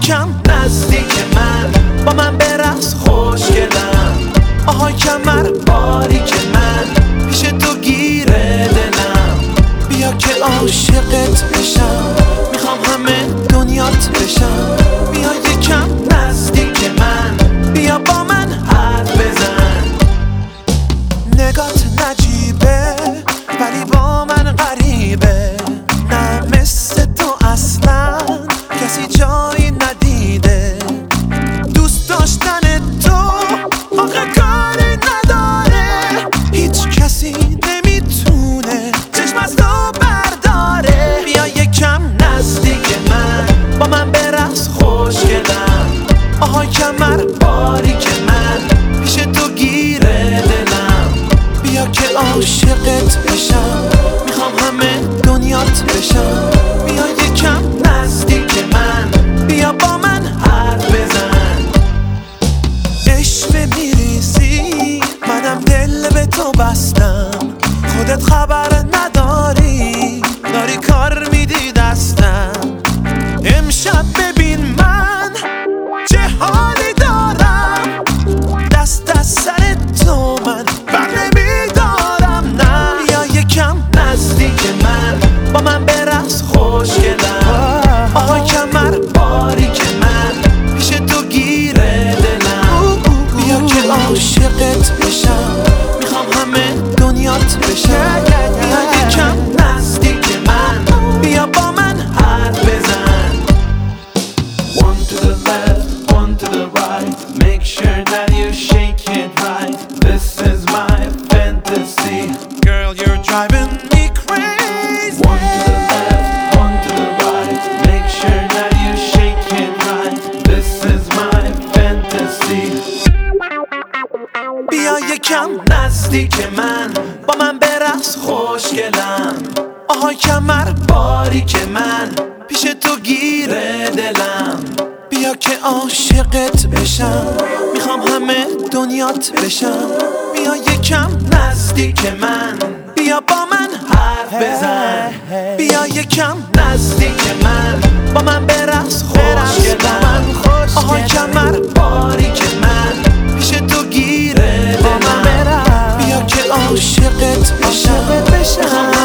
یکم نزدیک من، با من برقص خوشگلم. آهای کمر باریک من، پیش تو گیره دلم. بیا که عاشقت بشم، میخوام همه دنیات بشم. بیا یکم نزدیک من، بیا با من حرف بزن. نگات نجیبه ولی با من غریبه، نه مثل تو اصلا کسی جایی ندیده. دوست داشتن تو آخه کاری نداره، هیچ کسی نمیتونه چشم از تو برداره. بیا یکم نزدیک من، با من برقص خوشگلم. آهای کمر باریک من، پیش تو گیره دلم. بیا که عاشقت بشم، میخوام همه دنیات بشم. بیا یکم نزدیک من، بیا با من حرف بزن. عشق میریزی منم دل به تو بستم، خودت خبر نداری، داری کار میدی دستم. امشب ببین من چه حالی دارم، دست از سر تو من بر نمیدارم. نه بیا یکم نزدیک من، با من برقص خوشگلم. آهای کمر باریک من، پیش تو گیره دلم. بیا که عاشقت بشم، میخوام همه دنیات بشم. بیا یکم نزدیک من، بیا با من حرف بزن. One to the left, one to the right. Make sure that you shake it right. This is my fantasy. Girl, you're driving me crazy. One to the left, one to the right. Make sure that you shake it right. This is my fantasy. بیا یکم نزدیک من، با من برقص خوشگلم. آهای کمر باریک من، پیش تو گیره دلم. بیا که عاشقت بشم، میخوام همه دنیات بشم. بیا یکم نزدیک من، بیا با من حرف بزن. بیا یکم نزدیک من، با من برقص خوشگلم. آهای کمر باریک من، پیش تو گیره دلم. بیا که عاشقت بشم، میخوام